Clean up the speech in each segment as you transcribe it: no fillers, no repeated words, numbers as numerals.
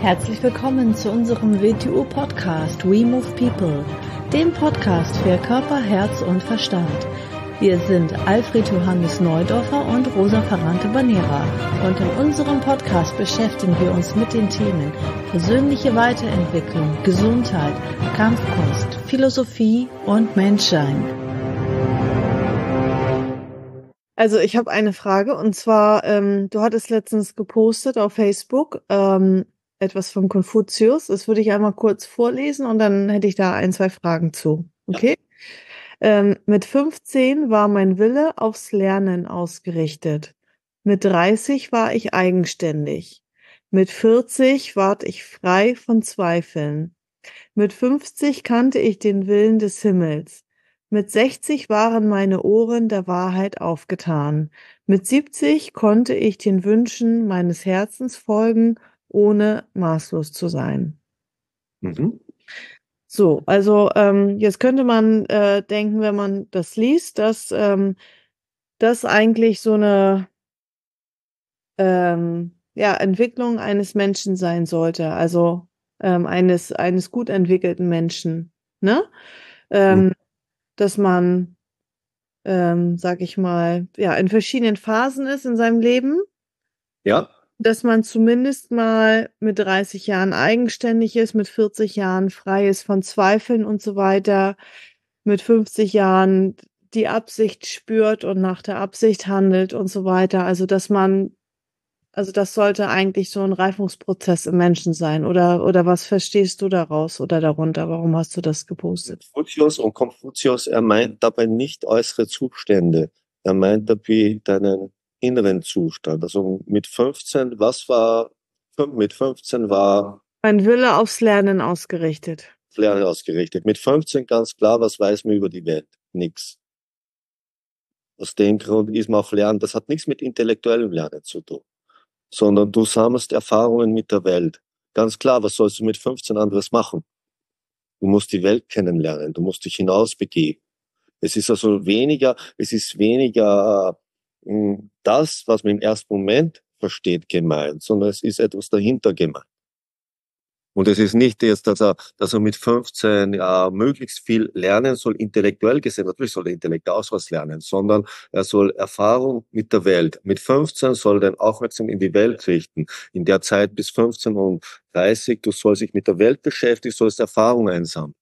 Herzlich willkommen zu unserem WTU-Podcast We Move People, dem Podcast für Körper, Herz und Verstand. Wir sind Alfred Johannes Neudorfer und Rosa Ferrante-Banera und in unserem Podcast beschäftigen wir uns mit den Themen persönliche Weiterentwicklung, Gesundheit, Kampfkunst, Philosophie und Menschsein. Also ich habe eine Frage und zwar, du hattest letztens gepostet auf Facebook etwas von Konfuzius. Das würde ich einmal kurz vorlesen und dann hätte ich da ein, zwei Fragen zu. Okay? Mit 15 war mein Wille aufs Lernen ausgerichtet. Mit 30 war ich eigenständig. Mit 40 ward ich frei von Zweifeln. Mit 50 kannte ich den Willen des Himmels. Mit 60 waren meine Ohren der Wahrheit aufgetan. Mit 70 konnte ich den Wünschen meines Herzens folgen, ohne maßlos zu sein. So, also jetzt könnte man denken, wenn man das liest, dass das eigentlich so eine Entwicklung eines Menschen sein sollte, also eines gut entwickelten Menschen, ne? Dass man, sag ich mal, ja, in verschiedenen Phasen ist in seinem Leben. Ja. Dass man zumindest mal mit 30 Jahren eigenständig ist, mit 40 Jahren frei ist von Zweifeln und so weiter, mit 50 Jahren die Absicht spürt und nach der Absicht handelt und so weiter. Also das sollte eigentlich so ein Reifungsprozess im Menschen sein. Oder was verstehst du daraus oder darunter? Warum hast du das gepostet? Konfuzius, er meint dabei nicht äußere Zustände. Er meint dabei deinen inneren Zustand. Also mit 15 war mein Wille aufs Lernen ausgerichtet. Mit 15 ganz klar, was weiß man über die Welt? Nix. Aus dem Grund ist man auf Lernen. Das hat nichts mit intellektuellem Lernen zu tun, sondern du sammelst Erfahrungen mit der Welt. Ganz klar, was sollst du mit 15 anderes machen? Du musst die Welt kennenlernen, du musst dich hinausbegeben. Es ist weniger das, was man im ersten Moment versteht, gemeint, sondern es ist etwas dahinter gemeint. Und es ist nicht jetzt, dass er mit 15 möglichst viel lernen soll, intellektuell gesehen. Natürlich soll er intellektuell auch was lernen, sondern er soll Erfahrung mit der Welt. Mit 15 soll er dann aufmerksam in die Welt richten. In der Zeit bis 15 und 30, du sollst dich mit der Welt beschäftigen, sollst Erfahrung einsammeln.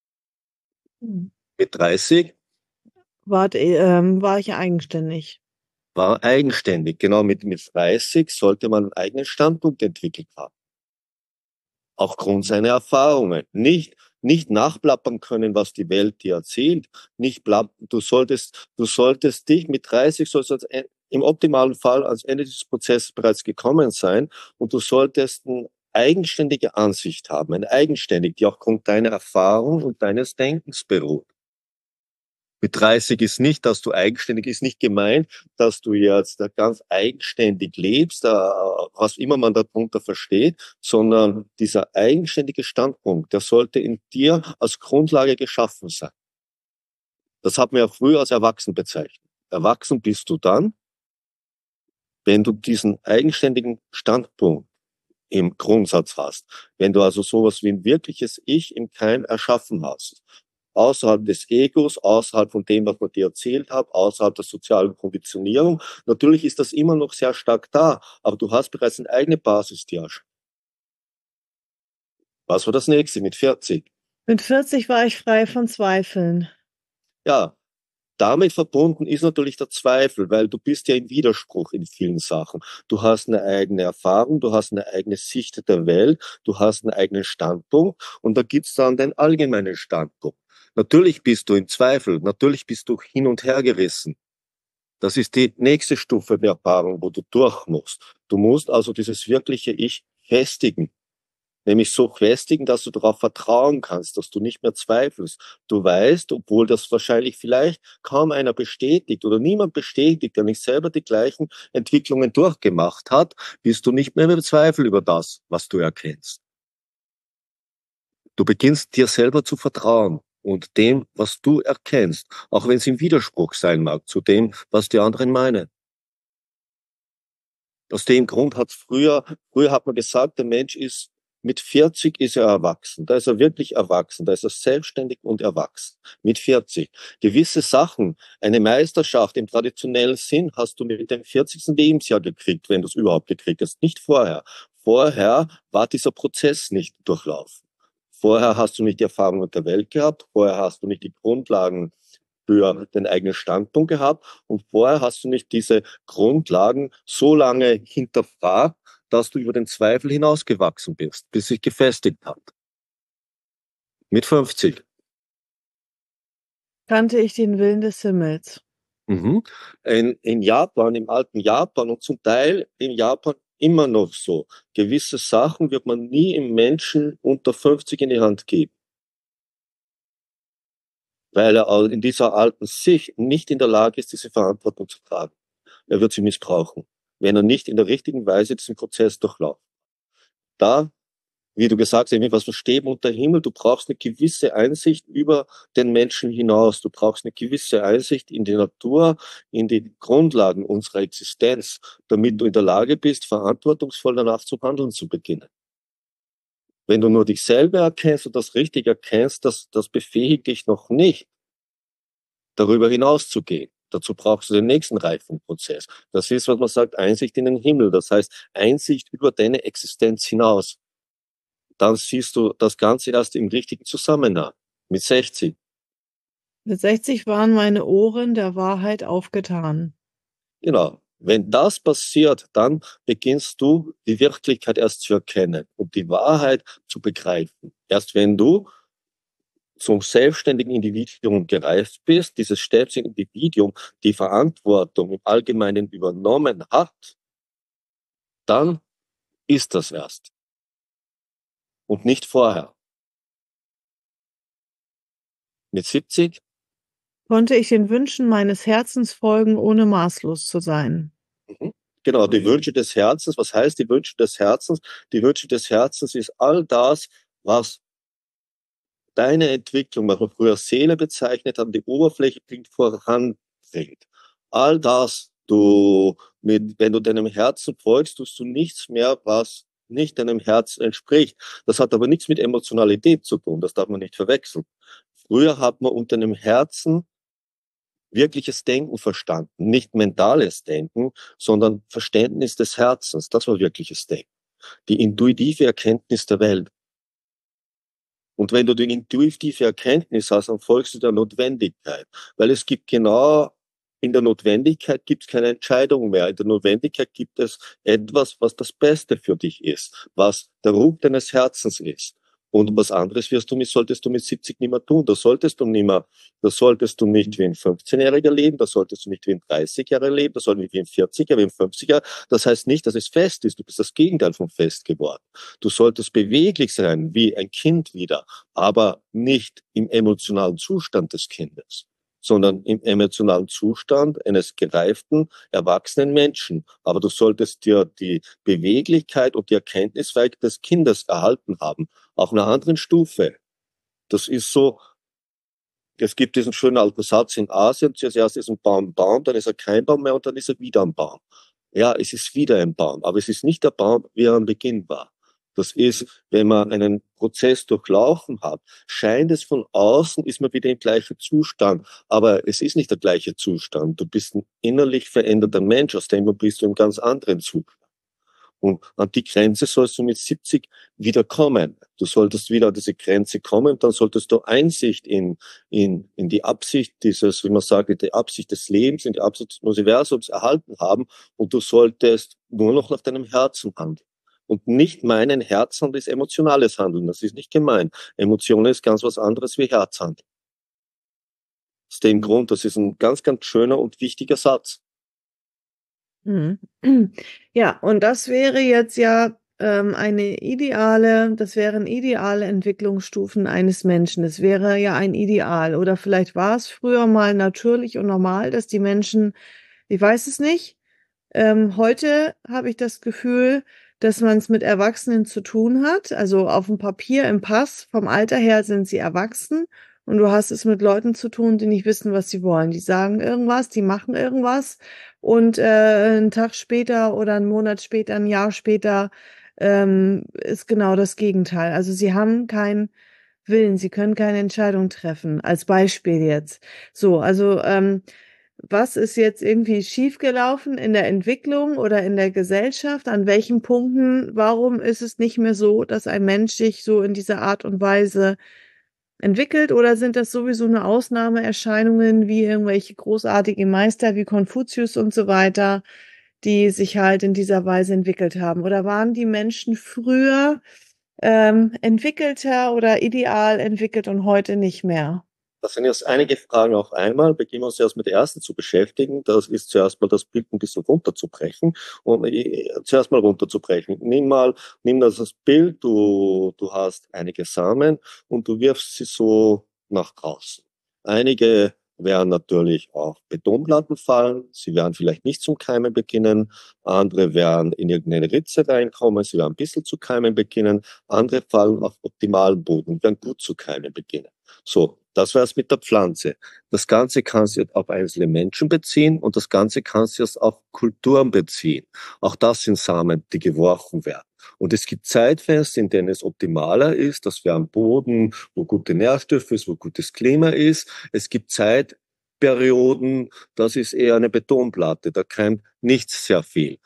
Mit 30 war ich eigenständig. War eigenständig. Genau, mit 30 sollte man einen eigenen Standpunkt entwickelt haben. Aufgrund seiner Erfahrungen. Nicht nachplappern können, was die Welt dir erzählt. Du solltest dich mit 30, im optimalen Fall ans Ende des Prozesses bereits gekommen sein und du solltest eine eigenständige Ansicht haben, die auch aufgrund deiner Erfahrung und deines Denkens beruht. Mit 30 ist nicht, dass du eigenständig, ist nicht gemeint, dass du jetzt ganz eigenständig lebst, was immer man darunter versteht, sondern dieser eigenständige Standpunkt, der sollte in dir als Grundlage geschaffen sein. Das hat man ja früher als erwachsen bezeichnet. Erwachsen bist du dann, wenn du diesen eigenständigen Standpunkt im Grundsatz hast. Wenn du also sowas wie ein wirkliches Ich im Keim erschaffen hast. Außerhalb des Egos, außerhalb von dem, was man dir erzählt hat, außerhalb der sozialen Konditionierung. Natürlich ist das immer noch sehr stark da, aber du hast bereits eine eigene Basis dir erschaffen. Was war das nächste mit 40? Mit 40 war ich frei von Zweifeln. Ja, damit verbunden ist natürlich der Zweifel, weil du bist ja im Widerspruch in vielen Sachen. Du hast eine eigene Erfahrung, du hast eine eigene Sicht der Welt, du hast einen eigenen Standpunkt und da gibt's dann den allgemeinen Standpunkt. Natürlich bist du im Zweifel, natürlich bist du hin und her gerissen. Das ist die nächste Stufe der Erfahrung, wo du durch musst. Du musst also dieses wirkliche Ich festigen. Nämlich so festigen, dass du darauf vertrauen kannst, dass du nicht mehr zweifelst. Du weißt, obwohl das wahrscheinlich vielleicht kaum einer bestätigt oder niemand bestätigt, der nicht selber die gleichen Entwicklungen durchgemacht hat, bist du nicht mehr im Zweifel über das, was du erkennst. Du beginnst dir selber zu vertrauen und dem, was du erkennst, auch wenn es im Widerspruch sein mag zu dem, was die anderen meinen. Aus dem Grund früher hat man gesagt, der Mensch ist mit 40 ist er erwachsen. Da ist er wirklich erwachsen. Da ist er selbstständig und erwachsen. Mit 40. Gewisse Sachen, eine Meisterschaft im traditionellen Sinn hast du mit dem 40. Lebensjahr gekriegt, wenn du es überhaupt gekriegt hast. Nicht vorher. Vorher war dieser Prozess nicht durchlaufen. Vorher hast du nicht die Erfahrung mit der Welt gehabt. Vorher hast du nicht die Grundlagen für den eigenen Standpunkt gehabt. Und vorher hast du nicht diese Grundlagen so lange hinterfragt, dass du über den Zweifel hinausgewachsen bist, bis sich gefestigt hat. Mit 50. Kannte ich den Willen des Himmels. In Japan, im alten Japan und zum Teil in Japan immer noch so. Gewisse Sachen wird man nie im Menschen unter 50 in die Hand geben, weil er in dieser alten Sicht nicht in der Lage ist, diese Verantwortung zu tragen. Er wird sie missbrauchen, wenn er nicht in der richtigen Weise diesen Prozess durchläuft. Da, wie du gesagt hast, was versteht man unter Himmel? Du brauchst eine gewisse Einsicht über den Menschen hinaus. Du brauchst eine gewisse Einsicht in die Natur, in die Grundlagen unserer Existenz, damit du in der Lage bist, verantwortungsvoll danach zu handeln zu beginnen. Wenn du nur dich selber erkennst und das richtig erkennst, das befähigt dich noch nicht, darüber hinauszugehen. Dazu brauchst du den nächsten Reifungsprozess. Das ist, was man sagt, Einsicht in den Himmel. Das heißt, Einsicht über deine Existenz hinaus. Dann siehst du das Ganze erst im richtigen Zusammenhang. Mit 60. Mit 60 waren meine Ohren der Wahrheit aufgetan. Genau. Wenn das passiert, dann beginnst du die Wirklichkeit erst zu erkennen und die Wahrheit zu begreifen. Erst wenn du zum selbstständigen Individuum gereift bist, dieses selbstständige Individuum die Verantwortung im Allgemeinen übernommen hat, dann ist das erst. Und nicht vorher. Mit 70 konnte ich den Wünschen meines Herzens folgen, ohne maßlos zu sein. Genau, die Wünsche des Herzens. Was heißt die Wünsche des Herzens? Die Wünsche des Herzens ist all das, was deine Entwicklung, was wir früher Seele bezeichnet haben, die Oberfläche bringt, voranbringt. All das, wenn du deinem Herzen folgst, tust du nichts mehr, was nicht deinem Herzen entspricht. Das hat aber nichts mit Emotionalität zu tun, das darf man nicht verwechseln. Früher hat man unter einem Herzen wirkliches Denken verstanden, nicht mentales Denken, sondern Verständnis des Herzens, das war wirkliches Denken. Die intuitive Erkenntnis der Welt. Und wenn du die intuitive Erkenntnis hast, dann folgst du der Notwendigkeit. Weil es gibt genau, in der Notwendigkeit gibt es keine Entscheidung mehr. In der Notwendigkeit gibt es etwas, was das Beste für dich ist, was der Ruf deines Herzens ist. Und was anderes solltest du mit 70 nicht mehr tun. Das solltest du nicht wie ein 15-Jähriger leben, das solltest du nicht wie ein 30-Jähriger leben, das solltest du nicht wie ein 40-Jähriger, wie ein 50-Jähriger. Das heißt nicht, dass es fest ist. Du bist das Gegenteil von fest geworden. Du solltest beweglich sein, wie ein Kind wieder, aber nicht im emotionalen Zustand des Kindes, sondern im emotionalen Zustand eines gereiften, erwachsenen Menschen. Aber du solltest dir die Beweglichkeit und die Erkenntnisfähigkeit des Kindes erhalten haben, auf einer anderen Stufe. Das ist so, es gibt diesen schönen alten Satz in Asien, zuerst ist ein Baum, dann ist er kein Baum mehr und dann ist er wieder ein Baum. Ja, es ist wieder ein Baum, aber es ist nicht der Baum, wie er am Beginn war. Das ist, wenn man einen Prozess durchlaufen hat, scheint es von außen, ist man wieder im gleichen Zustand. Aber es ist nicht der gleiche Zustand. Du bist ein innerlich veränderter Mensch, aus dem bist du im ganz anderen Zustand. Und an die Grenze sollst du mit 70 wieder kommen. Du solltest wieder an diese Grenze kommen, dann solltest du Einsicht in die Absicht dieses, wie man sagt, die Absicht des Lebens, in die Absicht des Universums erhalten haben. Und du solltest nur noch nach deinem Herzen handeln. Und nicht meinen, Herzhandeln ist emotionales Handeln. Das ist nicht gemein. Emotionen ist ganz was anderes wie Herzhandeln. Aus dem Grund, das ist ein ganz, ganz schöner und wichtiger Satz. Ja, und das wäre jetzt ja das wären ideale Entwicklungsstufen eines Menschen. Es wäre ja ein Ideal. Oder vielleicht war es früher mal natürlich und normal, dass die Menschen, ich weiß es nicht, heute habe ich das Gefühl, dass man es mit Erwachsenen zu tun hat. Also auf dem Papier, im Pass, vom Alter her sind sie erwachsen und du hast es mit Leuten zu tun, die nicht wissen, was sie wollen. Die sagen irgendwas, die machen irgendwas und einen Tag später oder einen Monat später, ein Jahr später ist genau das Gegenteil. Also sie haben keinen Willen, sie können keine Entscheidung treffen. Als Beispiel jetzt. So, also was ist jetzt irgendwie schiefgelaufen in der Entwicklung oder in der Gesellschaft? An welchen Punkten? Warum ist es nicht mehr so, dass ein Mensch sich so in dieser Art und Weise entwickelt? Oder sind das sowieso nur Ausnahmeerscheinungen wie irgendwelche großartigen Meister wie Konfuzius und so weiter, die sich halt in dieser Weise entwickelt haben? Oder waren die Menschen früher entwickelter oder ideal entwickelt und heute nicht mehr? Das sind jetzt einige Fragen auf einmal. Beginnen wir uns erst mit der ersten zu beschäftigen. Das ist zuerst mal das Bild ein bisschen runterzubrechen und zuerst mal runterzubrechen. Nimm das Bild, du hast einige Samen und du wirfst sie so nach draußen. Einige werden natürlich auf Betonplatten fallen. Sie werden vielleicht nicht zum Keimen beginnen. Andere werden in irgendeine Ritze reinkommen. Sie werden ein bisschen zu keimen beginnen. Andere fallen auf optimalen Boden und werden gut zu keimen beginnen. So, das war es mit der Pflanze. Das Ganze kannst du jetzt auf einzelne Menschen beziehen und das Ganze kannst du jetzt auf Kulturen beziehen. Auch das sind Samen, die geworfen werden. Und es gibt Zeitfenster, in denen es optimaler ist. Das wäre ein Boden, wo gute Nährstoffe ist, wo gutes Klima ist. Es gibt Zeitperioden, das ist eher eine Betonplatte. Da keimt nichts sehr viel.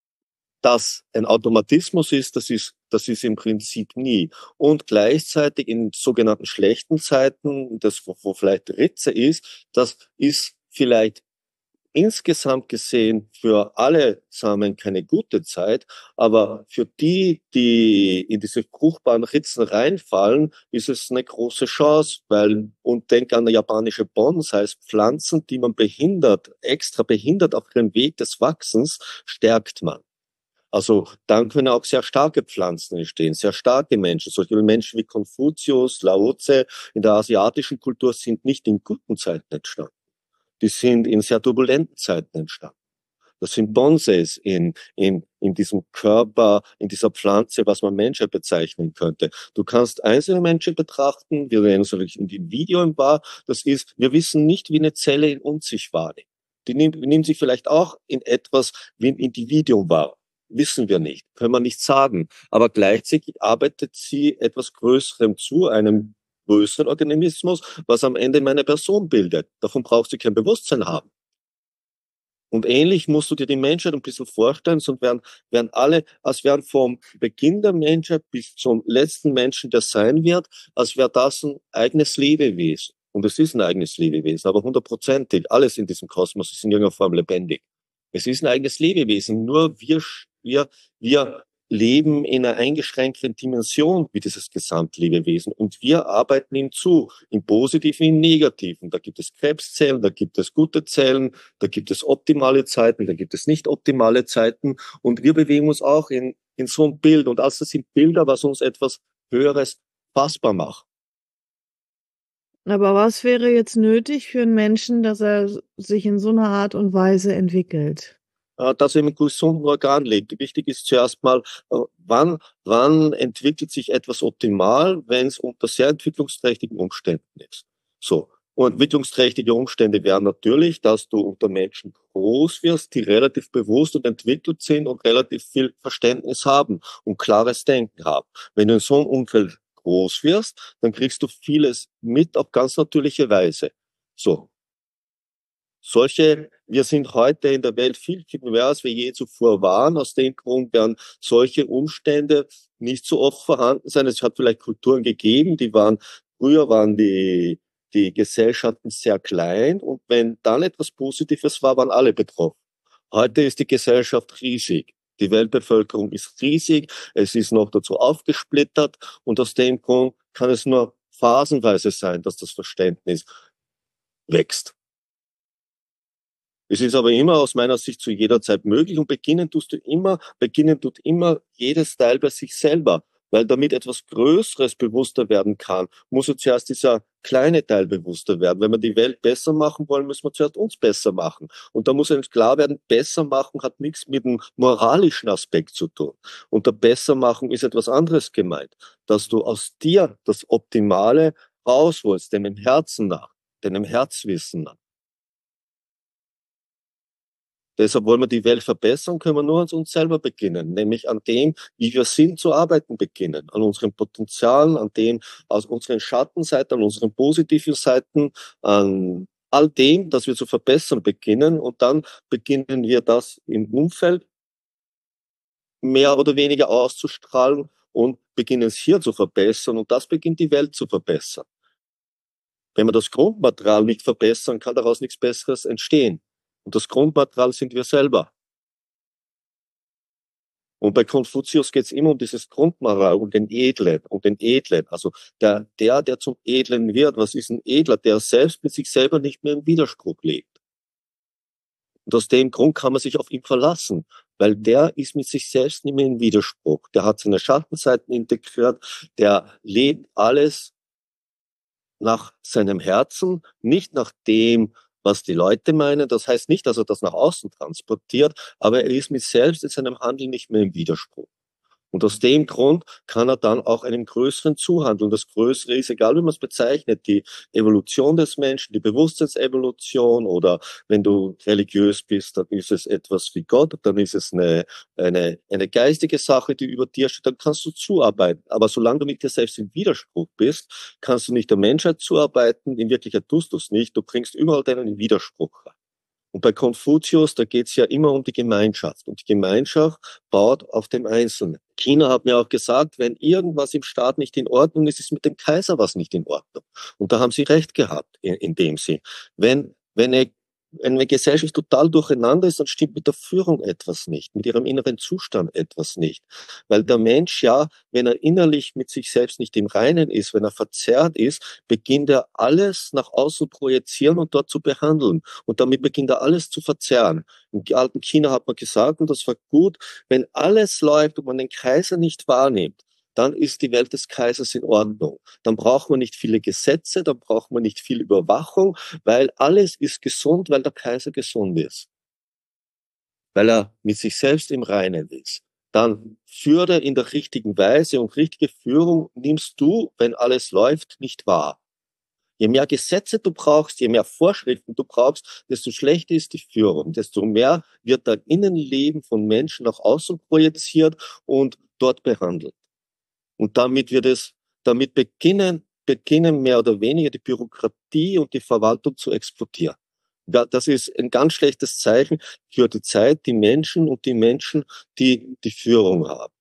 Dass ein Automatismus ist, das ist im Prinzip nie. Und gleichzeitig in sogenannten schlechten Zeiten, das, wo vielleicht Ritze ist, das ist vielleicht insgesamt gesehen für alle Samen keine gute Zeit, aber für die, die in diese fruchtbaren Ritzen reinfallen, ist es eine große Chance, und denk an japanische Bonsais, Pflanzen, die man extra behindert auf ihrem Weg des Wachsens, stärkt man. Also dann können auch sehr starke Pflanzen entstehen, sehr starke Menschen. Solche Menschen wie Konfuzius, Lao Tse in der asiatischen Kultur sind nicht in guten Zeiten entstanden. Die sind in sehr turbulenten Zeiten entstanden. Das sind Bonsais in diesem Körper, in dieser Pflanze, was man Menschheit bezeichnen könnte. Du kannst einzelne Menschen betrachten, wir nennen es in dem Video im Bar, das ist, wir wissen nicht, wie eine Zelle in uns sich wahrnimmt. Die nimmt sich vielleicht auch in etwas wie ein Individuum wahr. Wissen wir nicht, können wir nicht sagen. Aber gleichzeitig arbeitet sie etwas Größerem zu, einem größeren Organismus, was am Ende meine Person bildet. Davon braucht sie kein Bewusstsein haben. Und ähnlich musst du dir die Menschheit ein bisschen vorstellen, sonst werden alle, als wären vom Beginn der Menschheit bis zum letzten Menschen, der sein wird, als wäre das ein eigenes Lebewesen. Und es ist ein eigenes Lebewesen, aber 100%ig. Alles in diesem Kosmos ist in irgendeiner Form lebendig. Es ist ein eigenes Lebewesen, nur wir leben in einer eingeschränkten Dimension wie dieses Gesamtlebewesen und wir arbeiten ihm zu, im Positiven, im Negativen. Da gibt es Krebszellen, da gibt es gute Zellen, da gibt es optimale Zeiten, da gibt es nicht optimale Zeiten und wir bewegen uns auch in so einem Bild und das sind Bilder, was uns etwas Höheres fassbar macht. Aber was wäre jetzt nötig für einen Menschen, dass er sich in so einer Art und Weise entwickelt? Dass er im gesunden Organ lebt. Wichtig ist zuerst mal, wann entwickelt sich etwas optimal, wenn es unter sehr entwicklungsträchtigen Umständen ist. So. Und entwicklungsträchtige Umstände wären natürlich, dass du unter Menschen groß wirst, die relativ bewusst und entwickelt sind und relativ viel Verständnis haben und klares Denken haben. Wenn du in so einem Umfeld groß wirst, dann kriegst du vieles mit auf ganz natürliche Weise. So. Wir sind heute in der Welt viel mehr, als wir je zuvor waren. Aus dem Grund werden solche Umstände nicht so oft vorhanden sein. Es hat vielleicht Kulturen gegeben, früher waren die Gesellschaften sehr klein und wenn dann etwas Positives war, waren alle betroffen. Heute ist die Gesellschaft riesig. Die Weltbevölkerung ist riesig. Es ist noch dazu aufgesplittert und aus dem Grund kann es nur phasenweise sein, dass das Verständnis wächst. Es ist aber immer aus meiner Sicht zu jeder Zeit möglich und beginnen tut immer jedes Teil bei sich selber. Weil damit etwas Größeres bewusster werden kann, muss ja zuerst dieser kleine Teil bewusster werden. Wenn wir die Welt besser machen wollen, müssen wir zuerst uns besser machen. Und da muss uns klar werden, besser machen hat nichts mit dem moralischen Aspekt zu tun. Unter besser machen ist etwas anderes gemeint. Dass du aus dir das Optimale rausholst, deinem Herzen nach, deinem Herzwissen nach. Deshalb wollen wir die Welt verbessern, können wir nur an uns selber beginnen, nämlich an dem, wie wir sind, zu arbeiten beginnen, an unseren Potenzialen, an dem, aus unseren Schattenseiten, an unseren positiven Seiten, an all dem, das wir zu verbessern beginnen, und dann beginnen wir das im Umfeld mehr oder weniger auszustrahlen und beginnen es hier zu verbessern, und das beginnt die Welt zu verbessern. Wenn wir das Grundmaterial nicht verbessern, kann daraus nichts Besseres entstehen. Und das Grundmaterial sind wir selber. Und bei Konfuzius geht es immer um dieses Grundmaterial, um den Edlen, um den Edlen. Also der zum Edlen wird. Was ist ein Edler? Der selbst mit sich selber nicht mehr im Widerspruch lebt. Und aus dem Grund kann man sich auf ihn verlassen, weil der ist mit sich selbst nicht mehr im Widerspruch. Der hat seine Schattenseiten integriert, der lebt alles nach seinem Herzen, nicht nach dem, was die Leute meinen. Das heißt nicht, dass er das nach außen transportiert, aber er ist mit selbst in seinem Handeln nicht mehr im Widerspruch. Und aus dem Grund kann er dann auch einem Größeren zuhandeln. Das Größere ist, egal wie man es bezeichnet, die Evolution des Menschen, die Bewusstseinsevolution, oder wenn du religiös bist, dann ist es etwas wie Gott, dann ist es eine geistige Sache, die über dir steht, dann kannst du zuarbeiten. Aber solange du mit dir selbst im Widerspruch bist, kannst du nicht der Menschheit zuarbeiten. In Wirklichkeit tust du es nicht. Du bringst überall deinen Widerspruch rein. Und bei Konfuzius, da geht es ja immer um die Gemeinschaft. Und die Gemeinschaft baut auf dem Einzelnen. China hat mir auch gesagt, wenn irgendwas im Staat nicht in Ordnung ist, ist mit dem Kaiser was nicht in Ordnung. Und da haben sie recht gehabt, in dem Sinn. Wenn eine Gesellschaft total durcheinander ist, dann stimmt mit der Führung etwas nicht, mit ihrem inneren Zustand etwas nicht. Weil der Mensch, ja, wenn er innerlich mit sich selbst nicht im Reinen ist, wenn er verzerrt ist, beginnt er alles nach außen projizieren und dort zu behandeln. Und damit beginnt er alles zu verzerren. Im alten China hat man gesagt, und das war gut, wenn alles läuft und man den Kaiser nicht wahrnimmt, dann ist die Welt des Kaisers in Ordnung. Dann braucht man nicht viele Gesetze, dann braucht man nicht viel Überwachung, weil alles ist gesund, weil der Kaiser gesund ist. Weil er mit sich selbst im Reinen ist. Dann führe in der richtigen Weise, und richtige Führung nimmst du, wenn alles läuft, nicht wahr. Je mehr Gesetze du brauchst, je mehr Vorschriften du brauchst, desto schlechter ist die Führung, desto mehr wird dein Innenleben von Menschen nach außen projiziert und dort behandelt. Und damit beginnen mehr oder weniger die Bürokratie und die Verwaltung zu explodieren. Ja, das ist ein ganz schlechtes Zeichen für die Zeit, die Menschen und die Menschen, die die Führung haben.